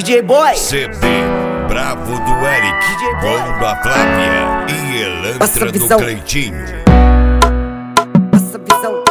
DJ Boy, CD Bravo do Eric, Gol da Flávia e Elantra do Cleitinho. Passa visão.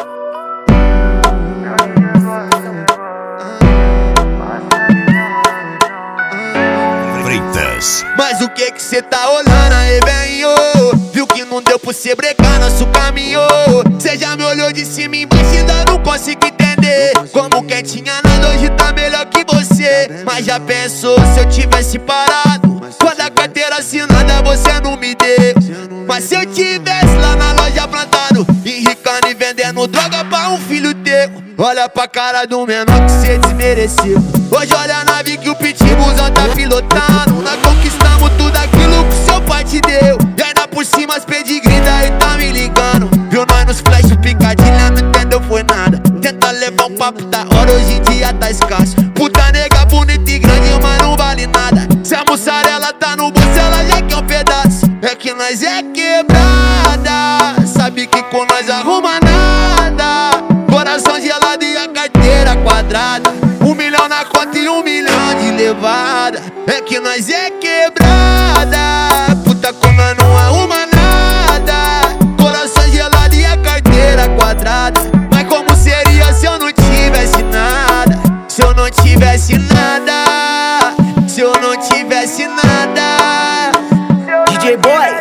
Freitas. Mas o que cê tá olhando aí, velho? Viu que não deu pra cê brecar nosso caminho? Cê já me olhou de cima e embaixo e ainda não consigo entender como quem tinha nada hoje tá melhor que você. Mas já pensou se eu tivesse parado? Quando a carteira assinada você não me deu. Mas se eu tivesse lá na loja plantado, enricando e vendendo droga pra um filho teu. Olha pra cara do menor que cê desmereceu. Hoje olha a nave que o pitbullzão tá pilotando. Nós conquistamos tudo aquilo que seu pai te deu. E ainda por cima as pedigree daí tá me ligando. Viu nós nos flash picadilha, não entendeu foi nada. Tenta levar um papo da hora, hoje em dia tá escasso. Puta nega bonita e grande, mas não vale nada. Se a mussarela tá no bolso, ela já quer um pedaço. É que nós é quebrada, sabe que com nós arruma nada. Coração gelado e a carteira quadrada. 1 milhão na conta e 1 milhão de levada. É que nós é quebrada, puta com nós não arruma nada. Coração gelado e a carteira quadrada. Mas como seria se eu não tivesse nada? Se eu não tivesse nada, se eu não tivesse nada. DJ Boy,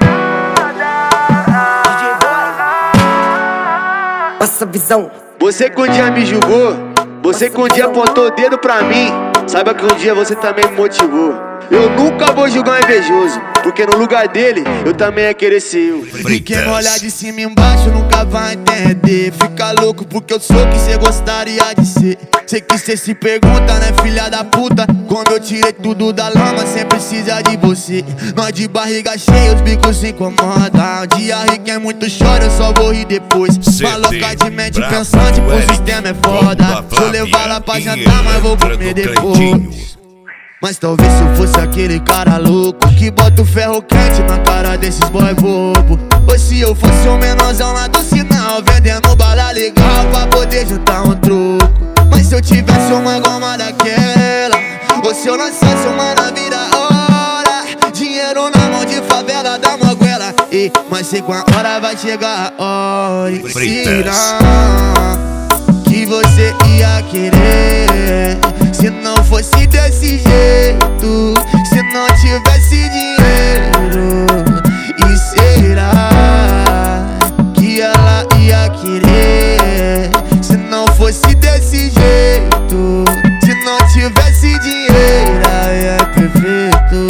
passa visão. Você que um dia me julgou, você que um dia apontou o dedo pra mim, saiba que um dia você também me motivou. Eu nunca vou julgar um invejoso, porque no lugar dele, eu também ia querer ser eu. E quem me olhar de cima e embaixo nunca vai entender. Fica louco porque eu sou o que cê gostaria de ser. Sei que cê se pergunta, né, filha da puta, como eu tirei tudo da lama sem precisar de você. Nós de barriga cheia, os bicos se incomodam. Um dia ri quem muito chora, eu só vou rir depois. Maloca de mente pensante, pro sistema é foda. Vou levar lá pra jantar, mas vou comer depois. Mas talvez se eu fosse aquele cara louco que bota o ferro quente na cara desses boy bobo. Ou se eu fosse um menorzão lá do sinal, vendendo bala legal pra poder juntar um troco. Mas se eu tivesse uma goma daquela, ou se eu lançasse uma na vira hora, dinheiro na mão de favela da moguela. Mas sei com a hora vai chegar a hora. E será que você ia querer se não fosse desse jeito, se não tivesse dinheiro? E será que ela ia querer se não fosse desse jeito, se não tivesse dinheiro? É perfeito.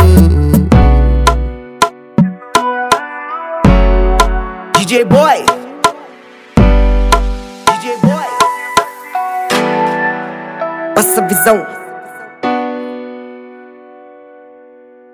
DJ Boy, DJ Boy, passa visão.